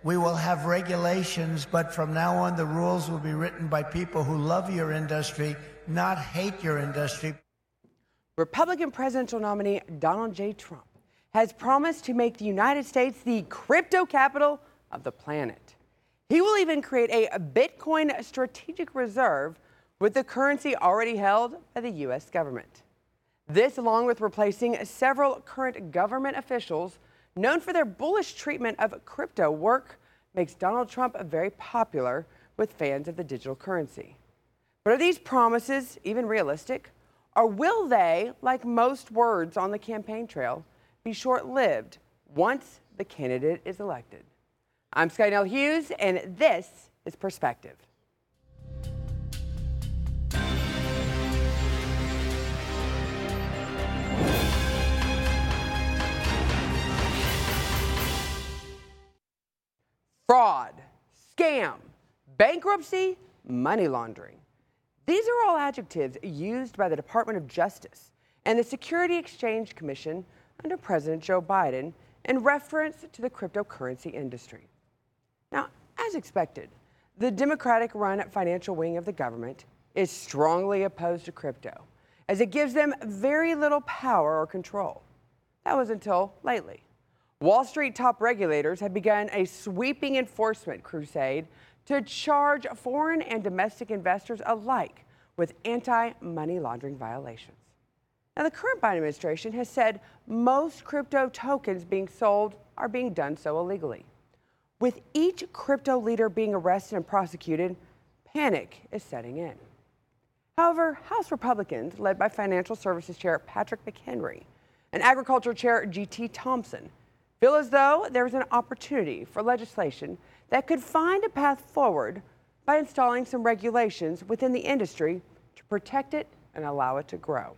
We will have regulations, but from now on, the rules will be written by people who love your industry, not hate your industry. Republican presidential nominee Donald J. Trump has promised to make the United States the crypto capital of the planet. He will even create a Bitcoin strategic reserve with the currency already held by the U.S. government. This, along with replacing several current government officials known for their bullish treatment of crypto work, makes Donald Trump very popular with fans of the digital currency. But are these promises even realistic? Or will they, like most words on the campaign trail, be short-lived once the candidate is elected? I'm Skynell Hughes, and this is Perspective. Fraud, scam, bankruptcy, money laundering. These are all adjectives used by the Department of Justice and the Security Exchange Commission under President Joe Biden in reference to the cryptocurrency industry. Now, as expected, the Democratic-run financial wing of the government is strongly opposed to crypto, as it gives them very little power or control. That was until lately. Wall Street top regulators have begun a sweeping enforcement crusade to charge foreign and domestic investors alike with anti-money laundering violations. Now, the current Biden administration has said most crypto tokens being sold are being done so illegally. With each crypto leader being arrested and prosecuted, panic is setting in. However, House Republicans, led by Financial Services Chair Patrick McHenry and Agriculture Chair G.T. Thompson, feel as though there is an opportunity for legislation that could find a path forward by installing some regulations within the industry to protect it and allow it to grow.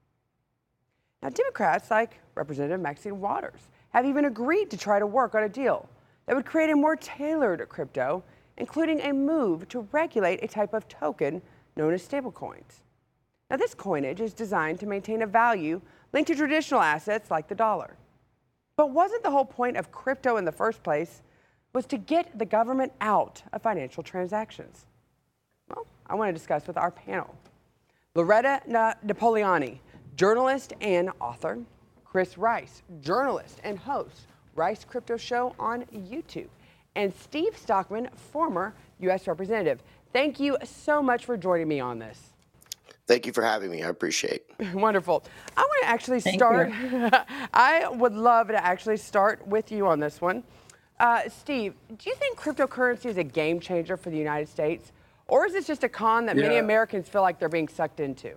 Now, Democrats like Representative Maxine Waters have even agreed to try to work on a deal that would create a more tailored crypto, including a move to regulate a type of token known as stablecoins. Now, this coinage is designed to maintain a value linked to traditional assets like the dollar. But wasn't the whole point of crypto in the first place was to get the government out of financial transactions? Well, I want to discuss with our panel. Loretta Napoleoni, journalist and author. Chris Rice, journalist and host, Rice Crypto Show on YouTube. And Steve Stockman, former U.S. representative. Thank you so much for joining me on this. Thank you for having me. I appreciate it. Wonderful. I want to actually start. I would love to actually start with you on this one. Steve, do you think cryptocurrency is a game changer for the United States? Or is this just a con that many Americans feel like they're being sucked into?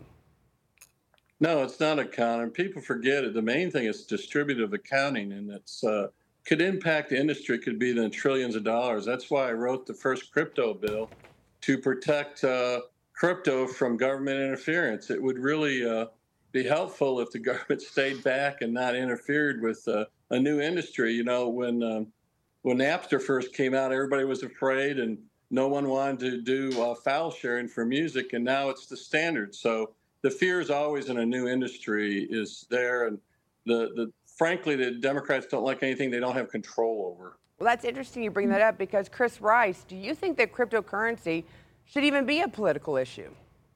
No, it's not a con. And people forget it. The main thing is distributive accounting, and it's could impact the industry, could be in trillions of dollars. That's why I wrote the first crypto bill to protect crypto from government interference. It would really be helpful if the government stayed back and not interfered with a new industry. You know, when Napster first came out, everybody was afraid and no one wanted to do file sharing for music, and now it's the standard. So the fear is always in a new industry is there, and frankly, the Democrats don't like anything they don't have control over. Well, that's interesting you bring that up, because Chris Rice, do you think that cryptocurrency should even be a political issue?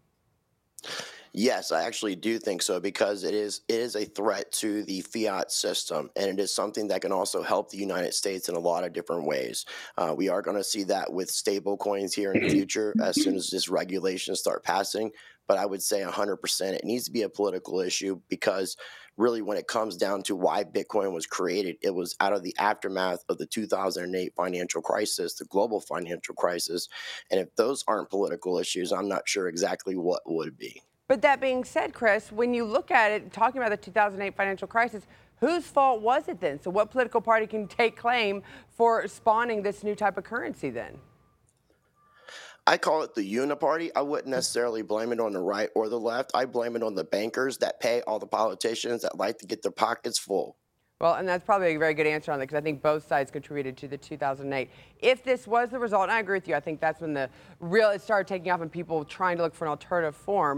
Yes, I actually do think so, because it is a threat to the fiat system, and it is something that can also help the United States in a lot of different ways. We are going to see that with stable coins here in the future as soon as this regulations start passing. But I would say 100% it needs to be a political issue, because really when it comes down to why Bitcoin was created, it was out of the aftermath of the 2008 financial crisis, the global financial crisis. And if those aren't political issues, I'm not sure exactly what would be. But that being said, Chris, when you look at it, talking about the 2008 financial crisis, whose fault was it then? So what political party can take claim for spawning this new type of currency then? I call it the uniparty. I wouldn't necessarily blame it on the right or the left. I blame it on the bankers that pay all the politicians that like to get their pockets full. Well, and that's probably a very good answer on that, because I think both sides contributed to the 2008. If this was the result, and I agree with you, I think that's when it started taking off and people trying to look for an alternative form.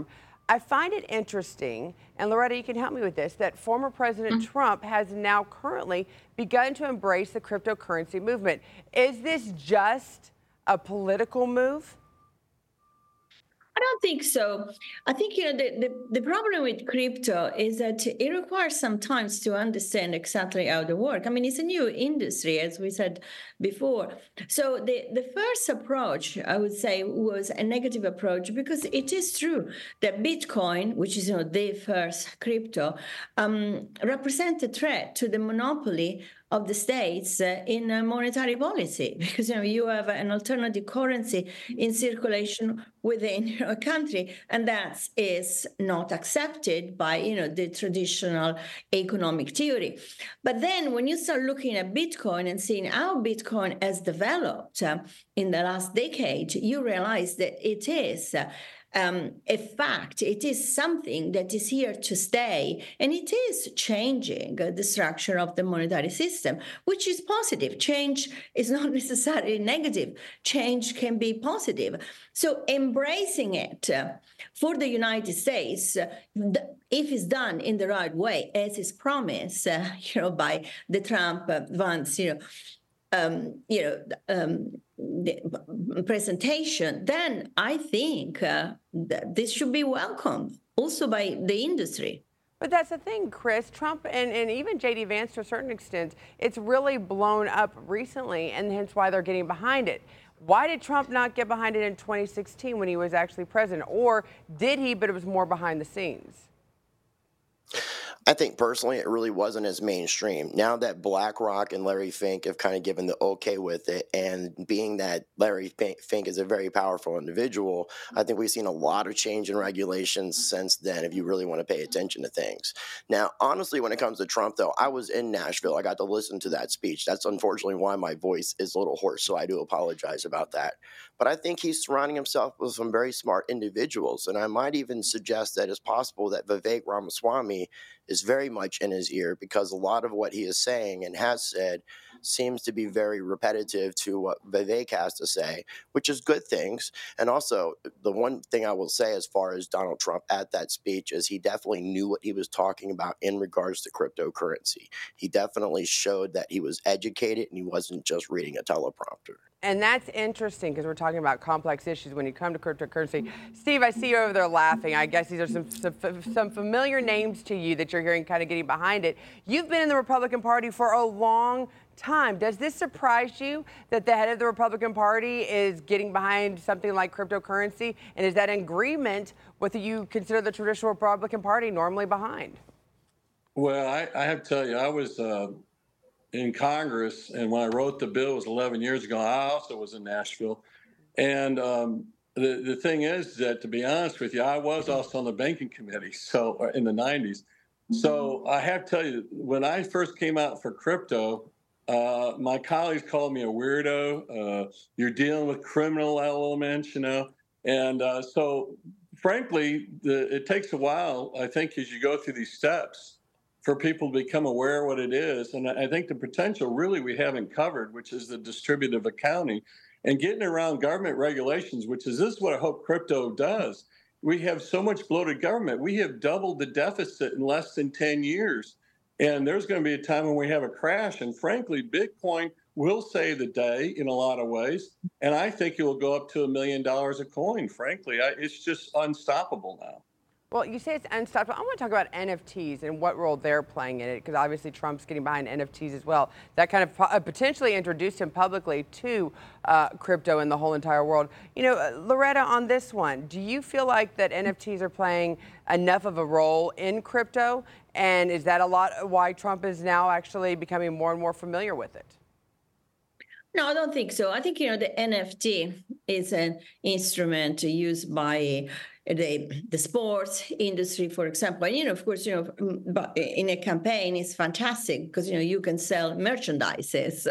I find it interesting, and Loretta, you can help me with this, that former President Trump has now currently begun to embrace the cryptocurrency movement. Is this just a political move? I don't think so. I think the problem with crypto is that it requires some time to understand exactly how they work. I mean, it's a new industry, as we said before. So the first approach, I would say, was a negative approach, because it is true that Bitcoin, which is the first crypto, represents a threat to the monopoly of the states in monetary policy, because you have an alternative currency in circulation within a country, and that is not accepted by the traditional economic theory. But then when you start looking at Bitcoin and seeing how Bitcoin has developed in the last decade, you realize that it is a fact. It is something that is here to stay, and it is changing the structure of the monetary system, which is positive. Change is not necessarily negative. Change can be positive. So embracing it for the United States, if it's done in the right way, as is promised, by the Trump Vance, the presentation, then I think that this should be welcomed also by the industry. But that's the thing, Chris. Trump and even J.D. Vance, to a certain extent, it's really blown up recently, and hence why they're getting behind it. Why did Trump not get behind it in 2016 when he was actually president? Or did he, but it was more behind the scenes? I think personally it really wasn't as mainstream. Now that BlackRock and Larry Fink have kind of given the okay with it, and being that Larry Fink is a very powerful individual, I think we've seen a lot of change in regulations since then, if you really want to pay attention to things. Now, honestly, when it comes to Trump, though, I was in Nashville. I got to listen to that speech. That's unfortunately why my voice is a little hoarse, so I do apologize about that. But I think he's surrounding himself with some very smart individuals, and I might even suggest that it's possible that Vivek Ramaswamy is very much in his ear, because a lot of what he is saying and has said seems to be very repetitive to what Vivek has to say, which is good things. And also, the one thing I will say as far as Donald Trump at that speech is he definitely knew what he was talking about in regards to cryptocurrency. He definitely showed that he was educated and he wasn't just reading a teleprompter. And that's interesting, because we're talking about complex issues when you come to cryptocurrency. Steve, I see you over there laughing. I guess these are some familiar names to you that you're hearing kind of getting behind it. You've been in the Republican Party for a long time. Does this surprise you that the head of the Republican Party is getting behind something like cryptocurrency? And is that in agreement with what you consider the traditional Republican Party normally behind? Well, I have to tell you, I was in Congress, and when I wrote the bill, it was 11 years ago. I also was in Nashville. And the thing is that, to be honest with you, I was also on the banking committee in the 90s. So I have to tell you, when I first came out for crypto, my colleagues called me a weirdo. You're dealing with criminal elements, And so, frankly, it takes a while, I think, as you go through these steps, for people to become aware of what it is. And I think the potential really we haven't covered, which is the distributive accounting and getting around government regulations, this is what I hope crypto does. We have so much bloated government. We have doubled the deficit in less than 10 years. And there's going to be a time when we have a crash. And frankly, Bitcoin will save the day in a lot of ways. And I think it will go up to $1 million a coin. Frankly, it's just unstoppable now. Well, you say it's unstoppable. I want to talk about NFTs and what role they're playing in it, because obviously Trump's getting behind NFTs as well. That kind of potentially introduced him publicly to crypto in the whole entire world. Loretta, on this one, do you feel like that NFTs are playing enough of a role in crypto? And is that a lot why Trump is now actually becoming more and more familiar with it? No, I don't think so. I think, the NFT is an instrument used by the sports industry, for example. And, of course, but in a campaign, it's fantastic because, you can sell merchandises,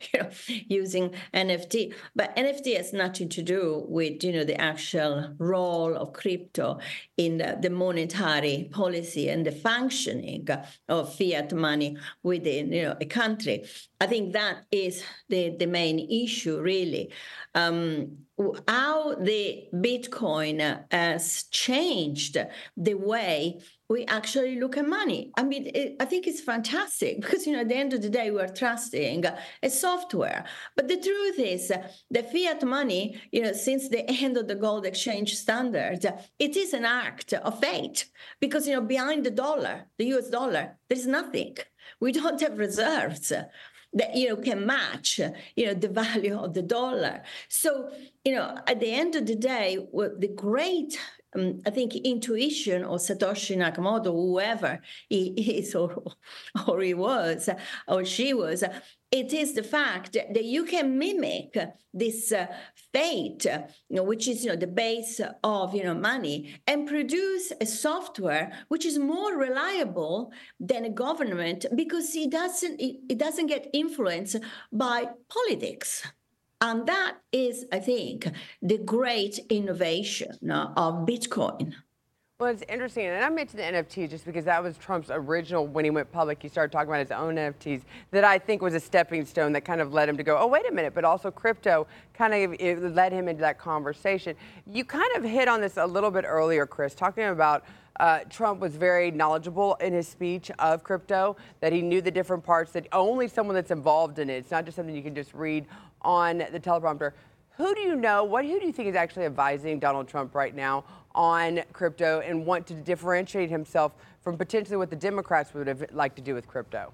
using NFT. But NFT has nothing to do with, the actual role of crypto in the monetary policy and the functioning of fiat money within, a country. I think that is the main issue, really. how the Bitcoin has changed the way we actually look at money. I mean, I think it's fantastic because, at the end of the day, we're trusting a software. But the truth is the fiat money, since the end of the gold exchange standard, it is an act of fate because, behind the dollar, the US dollar, there's nothing. We don't have reserves that can match the value of the dollar. So at the end of the day, the great I think intuition of Satoshi Nakamoto, whoever he is or he was or she was, it is the fact that you can mimic this fate, which is the base of money, and produce a software which is more reliable than a government because it doesn't get influenced by politics. And that is, I think, the great innovation of Bitcoin. Well, it's interesting, and I mentioned the NFT just because that was Trump's original, when he went public, he started talking about his own NFTs, that I think was a stepping stone that kind of led him to go, oh, wait a minute, but also crypto kind of it led him into that conversation. You kind of hit on this a little bit earlier, Chris, talking about Trump was very knowledgeable in his speech of crypto, that he knew the different parts, that only someone that's involved in it, it's not just something you can just read on the teleprompter. Who do you know, who do you think is actually advising Donald Trump right now on crypto and want to differentiate himself from potentially what the Democrats would have liked to do with crypto?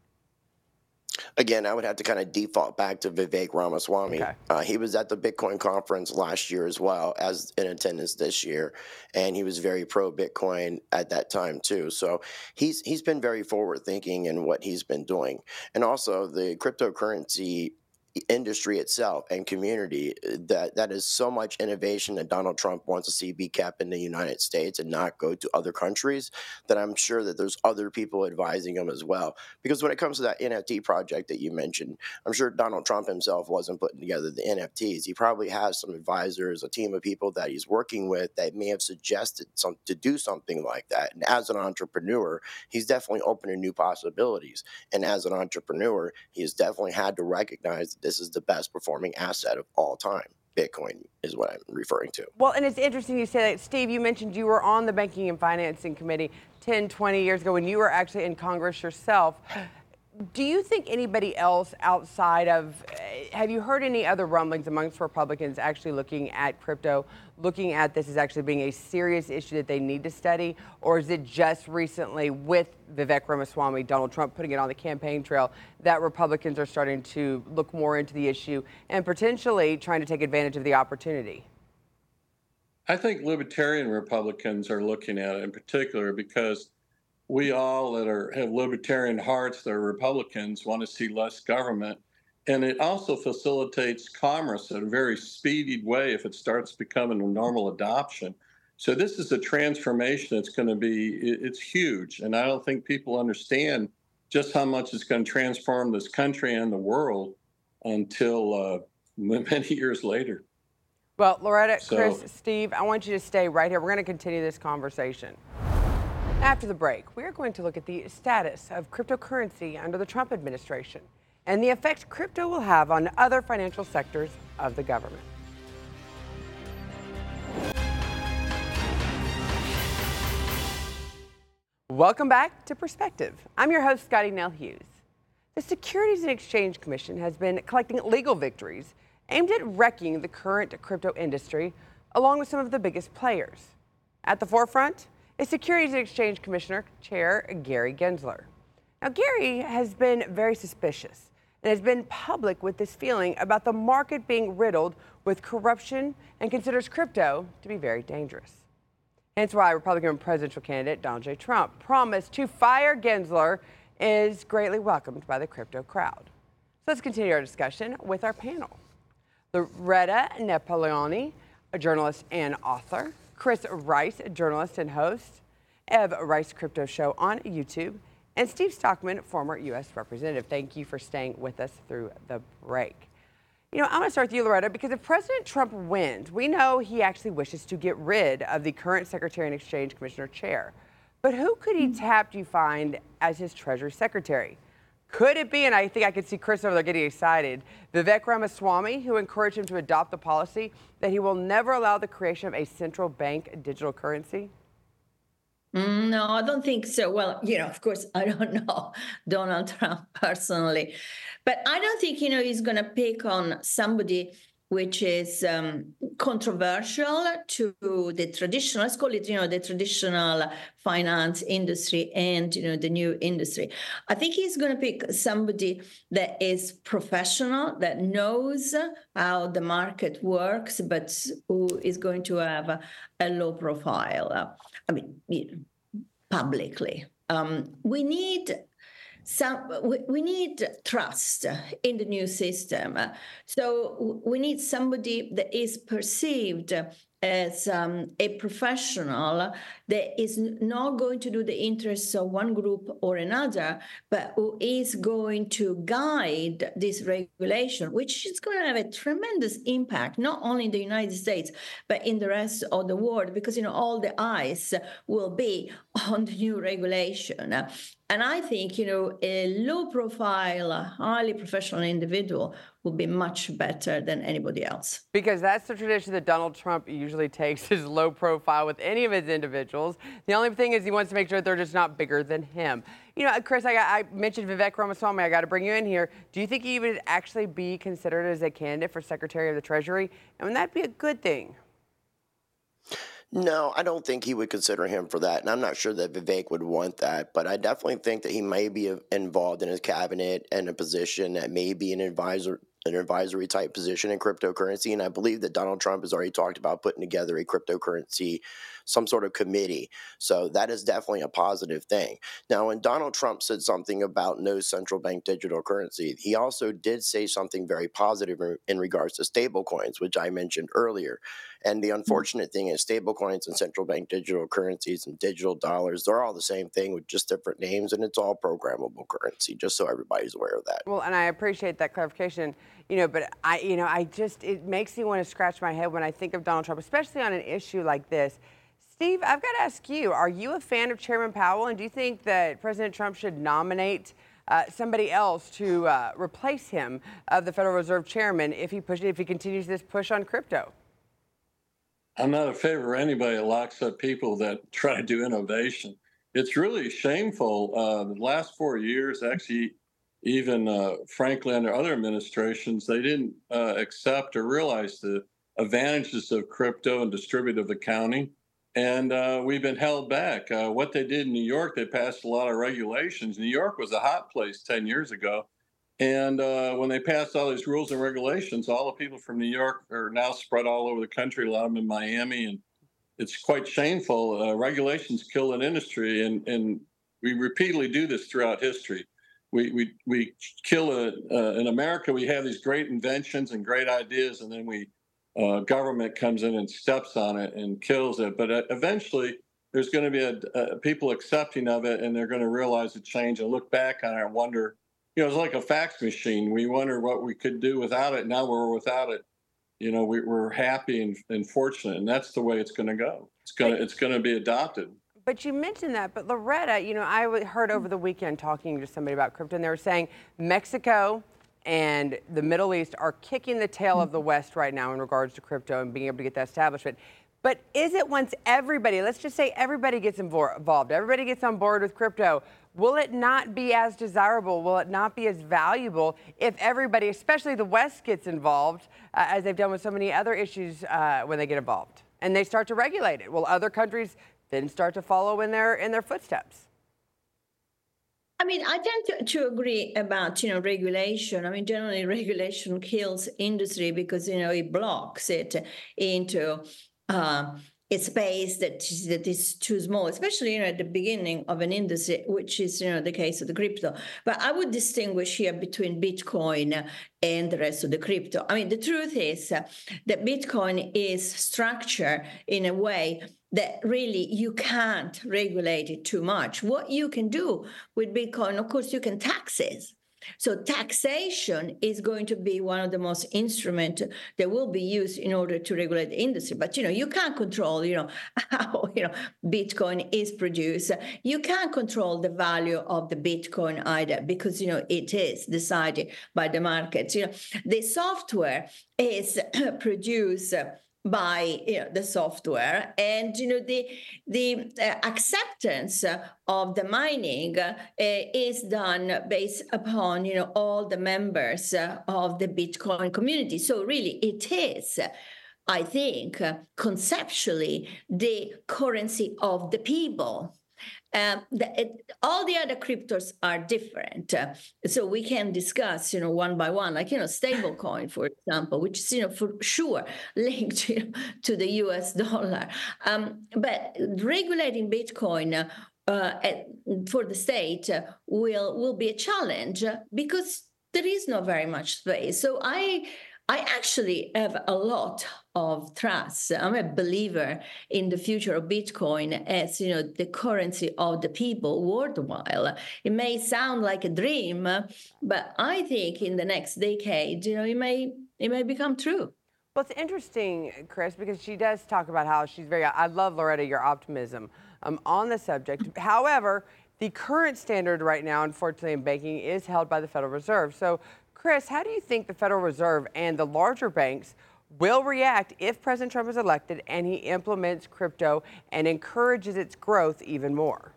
Again, I would have to kind of default back to Vivek Ramaswamy. Okay. He was at the Bitcoin conference last year as well as in attendance this year, and he was very pro-Bitcoin at that time too. So he's been very forward-thinking in what he's been doing. And also the cryptocurrency industry itself and community, that is so much innovation that Donald Trump wants to see be kept in the United States and not go to other countries, that I'm sure that there's other people advising him as well. Because when it comes to that NFT project that you mentioned, I'm sure Donald Trump himself wasn't putting together the NFTs. He probably has some advisors, a team of people that he's working with that may have suggested to do something like that. And as an entrepreneur, he's definitely open to new possibilities. And as an entrepreneur, he has definitely had to recognize that this is the best performing asset of all time. Bitcoin is what I'm referring to. Well, and it's interesting you say that. Steve, you mentioned you were on the Banking and Financing Committee 10, 20 years ago when you were actually in Congress yourself. Do you think anybody else outside of, have you heard any other rumblings amongst Republicans actually looking at crypto, looking at this as actually being a serious issue that they need to study? Or is it just recently with Vivek Ramaswamy, Donald Trump putting it on the campaign trail, that Republicans are starting to look more into the issue and potentially trying to take advantage of the opportunity? I think libertarian Republicans are looking at it in particular because we all that have libertarian hearts that are Republicans want to see less government. And it also facilitates commerce in a very speedy way if it starts becoming a normal adoption. So this is a transformation that's going to be, it's huge. And I don't think people understand just how much it's going to transform this country and the world until many years later. Well, Loretta, Chris, Steve, I want you to stay right here. We're going to continue this conversation. After the break, we are going to look at the status of cryptocurrency under the Trump administration and the effect crypto will have on other financial sectors of the government. Welcome back to Perspective. I'm your host, Scotty Nell Hughes. The Securities and Exchange Commission has been collecting legal victories aimed at wrecking the current crypto industry, along with some of the biggest players. At the forefront is Securities and Exchange Commissioner Chair Gary Gensler. Now, Gary has been very suspicious and has been public with this feeling about the market being riddled with corruption and considers crypto to be very dangerous. Hence why Republican presidential candidate Donald J. Trump promised to fire Gensler is greatly welcomed by the crypto crowd. So let's continue our discussion with our panel. Loretta Napoleoni, a journalist and author. Chris Rice, a journalist and host, of Rice Crypto Show on YouTube, and Steve Stockman, former U.S. representative. Thank you for staying with us through the break. I'm going to start with you, Loretta, because if President Trump wins, we know he actually wishes to get rid of the current Secretary and Exchange Commissioner chair. But who could he tap, do you find, as his Treasury Secretary? Could it be, and I think I could see Chris over there getting excited, Vivek Ramaswamy, who encouraged him to adopt the policy that he will never allow the creation of a central bank digital currency? No, I don't think so. Well, of course, I don't know Donald Trump personally, but I don't think, he's going to pick on somebody which is controversial to the traditional, let's call it, the traditional finance industry and, the new industry. I think he's going to pick somebody that is professional, that knows how the market works, but who is going to have a low profile. Publicly. We need trust in the new system. So we need somebody that is perceived as a professional that is not going to do the interests of one group or another, but who is going to guide this regulation, which is going to have a tremendous impact, not only in the United States, but in the rest of the world, because, all the eyes will be on the new regulation. And I think, a low-profile, highly professional individual will be much better than anybody else. Because that's the tradition that Donald Trump usually takes, his low profile with any of his individuals. The only thing is he wants to make sure they're just not bigger than him. Chris, I mentioned Vivek Ramaswamy. I got to bring you in here. Do you think he would actually be considered as a candidate for Secretary of the Treasury? And would that be a good thing? No, I don't think he would consider him for that. And I'm not sure that Vivek would want that. But I definitely think that he may be involved in his cabinet and a position that may be an advisory type position in cryptocurrency. And I believe that Donald Trump has already talked about putting together a cryptocurrency, some sort of committee. So that is definitely a positive thing. Now, when Donald Trump said something about no central bank digital currency, he also did say something very positive in regards to stablecoins, which I mentioned earlier. And the unfortunate thing is stablecoins and central bank digital currencies and digital dollars, they're all the same thing with just different names, and it's all programmable currency, just so everybody's aware of that. Well, and I appreciate that clarification, but it makes me want to scratch my head when I think of Donald Trump, especially on an issue like this. Steve, I've got to ask you, are you a fan of Chairman Powell, and do you think that President Trump should nominate somebody else to replace him of the Federal Reserve Chairman if he continues this push on crypto? I'm not a favor of anybody that locks up people that try to do innovation. It's really shameful. The last 4 years, actually, even frankly, under other administrations, they didn't accept or realize the advantages of crypto and distributive accounting. And we've been held back. What they did in New York, they passed a lot of regulations. New York was a hot place 10 years ago. And when they passed all these rules and regulations, all the people from New York are now spread all over the country, a lot of them in Miami. And it's quite shameful. Regulations kill an industry. And we repeatedly do this throughout history. We kill in America, we have these great inventions and great ideas, and then government comes in and steps on it and kills it. But eventually, there's going to be people accepting of it, and they're going to realize the change and look back on it and wonder. It's like a fax machine. We wonder what we could do without it. Now we're without it. We're happy and fortunate, and that's the way it's going to go. It's going to be adopted. But you mentioned that. But Loretta, I heard over the weekend talking to somebody about crypto, and they were saying Mexico and the Middle East are kicking the tail of the West right now in regards to crypto and being able to get that establishment. But is it once everybody, let's just say everybody gets involved, everybody gets on board with crypto, will it not be as desirable, will it not be as valuable if everybody, especially the West, gets involved, as they've done with so many other issues when they get involved, and they start to regulate it? Will other countries then start to follow in their footsteps? I tend to agree about, regulation. Generally, regulation kills industry because, it blocks it into a space that is too small, especially at the beginning of an industry, which is the case of the crypto. But I would distinguish here between Bitcoin and the rest of the crypto. The truth is that Bitcoin is structured in a way that really you can't regulate it too much. What you can do with Bitcoin, of course, you can tax it. So taxation is going to be one of the most instruments that will be used in order to regulate the industry. But you can't control how Bitcoin is produced. You can't control the value of the Bitcoin either, because it is decided by the markets. The software is produced by the software, and the acceptance of the mining is done based upon all the members of the Bitcoin community. So really, it is, I think, conceptually the currency of the people. All the other cryptos are different, so we can discuss, one by one, like stablecoin, for example, which is for sure linked to the U.S. dollar. But regulating Bitcoin for the state will be a challenge because there is not very much space. So I actually have a lot of trust. I'm a believer in the future of Bitcoin as the currency of the people worldwide. It may sound like a dream, but I think in the next decade, it may become true. Well, it's interesting, Chris, because she does talk about how she's I love, Loretta, your optimism on the subject. However, the current standard right now, unfortunately, in banking is held by the Federal Reserve. So, Chris, how do you think the Federal Reserve and the larger banks will react if President Trump is elected and he implements crypto and encourages its growth even more?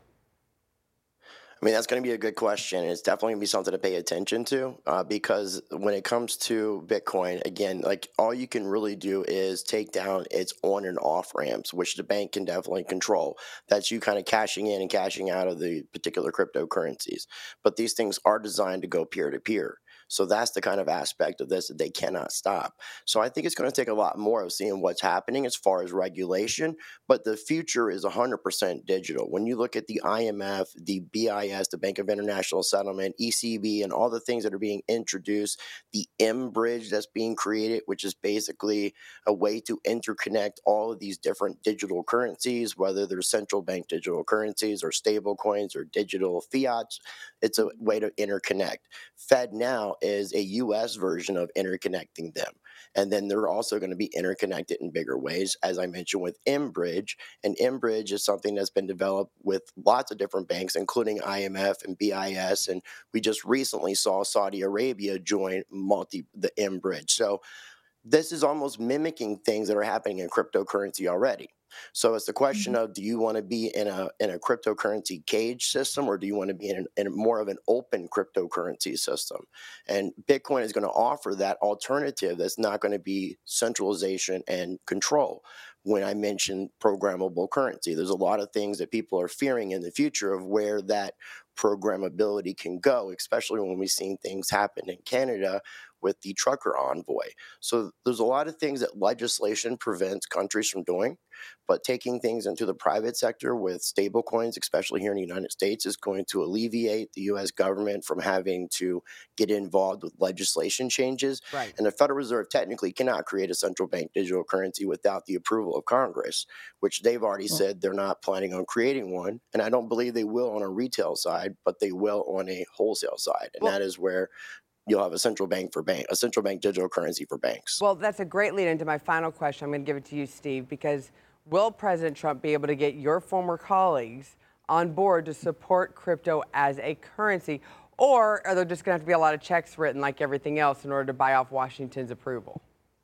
I mean, that's going to be a good question. It's definitely going to be something to pay attention to because when it comes to Bitcoin, again, like all you can really do is take down its on and off ramps, which the bank can definitely control. That's you kind of cashing in and cashing out of the particular cryptocurrencies. But these things are designed to go peer to peer. So that's the kind of aspect of this that they cannot stop. So I think it's going to take a lot more of seeing what's happening as far as regulation, but the future is 100% digital. When you look at the IMF, the BIS, the Bank of International Settlement, ECB, and all the things that are being introduced, the M-Bridge that's being created, which is basically a way to interconnect all of these different digital currencies, whether they're central bank digital currencies or stable coins or digital fiats, it's a way to interconnect. FedNow is a U.S. version of interconnecting them. And then they're also going to be interconnected in bigger ways, as I mentioned, with M-Bridge. And M-Bridge is something that's been developed with lots of different banks, including IMF and BIS. And we just recently saw Saudi Arabia join the M-Bridge. So this is almost mimicking things that are happening in cryptocurrency already. So it's the question of, do you want to be in a cryptocurrency cage system, or do you want to be in more of an open cryptocurrency system? And Bitcoin is going to offer that alternative that's not going to be centralization and control. When I mentioned programmable currency, there's a lot of things that people are fearing in the future of where that programmability can go, especially when we've seen things happen in Canada with the trucker envoy. So there's a lot of things that legislation prevents countries from doing, but taking things into the private sector with stable coins, especially here in the United States, is going to alleviate the U.S. government from having to get involved with legislation changes. Right. And the Federal Reserve technically cannot create a central bank digital currency without the approval of Congress, which they've already said they're not planning on creating one. And I don't believe they will on a retail side, but they will on a wholesale side. And that is where you'll have a central bank digital currency for banks. Well, that's a great lead into my final question. I'm going to give it to you, Steve, because will President Trump be able to get your former colleagues on board to support crypto as a currency, or are there just going to have to be a lot of checks written like everything else in order to buy off Washington's approval?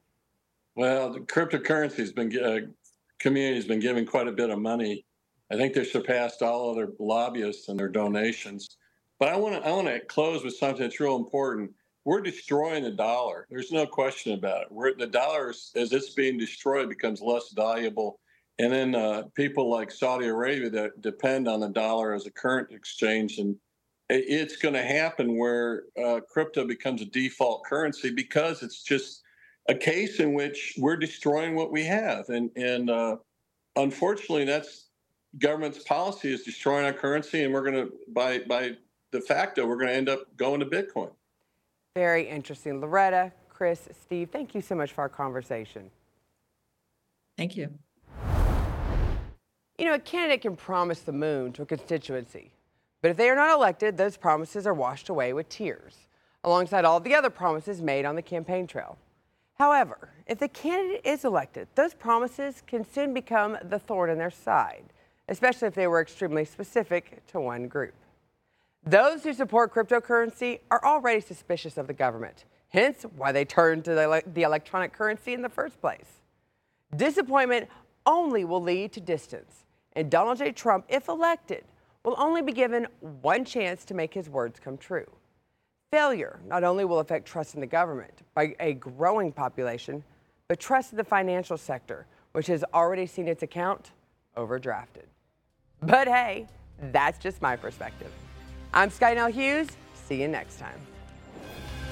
Well, the cryptocurrency community has been giving quite a bit of money. I think they surpassed all other lobbyists in their donations. But I want to close with something that's real important. We're destroying the dollar. There's no question about it. The dollar, as it's being destroyed, becomes less valuable. And then people like Saudi Arabia that depend on the dollar as a current exchange, and it's going to happen where crypto becomes a default currency because it's just a case in which we're destroying what we have. And unfortunately, that's government's policy is destroying our currency, and we're going to, by de facto, we're going to end up going to Bitcoin. Very interesting. Loretta, Chris, Steve, thank you so much for our conversation. Thank you. You know, a candidate can promise the moon to a constituency, but if they are not elected, those promises are washed away with tears. alongside all the other promises made on the campaign trail. However, if the candidate is elected, those promises can soon become the thorn in their side, especially if they were extremely specific to one group. Those who support cryptocurrency are already suspicious of the government, hence why they turned to the electronic currency in the first place. Disappointment only will lead to distance, and Donald J. Trump, if elected, will only be given one chance to make his words come true. Failure not only will affect trust in the government by a growing population, but trust in the financial sector, which has already seen its account overdrafted. But hey, that's just my perspective. I'm Skynell Hughes. See you next time.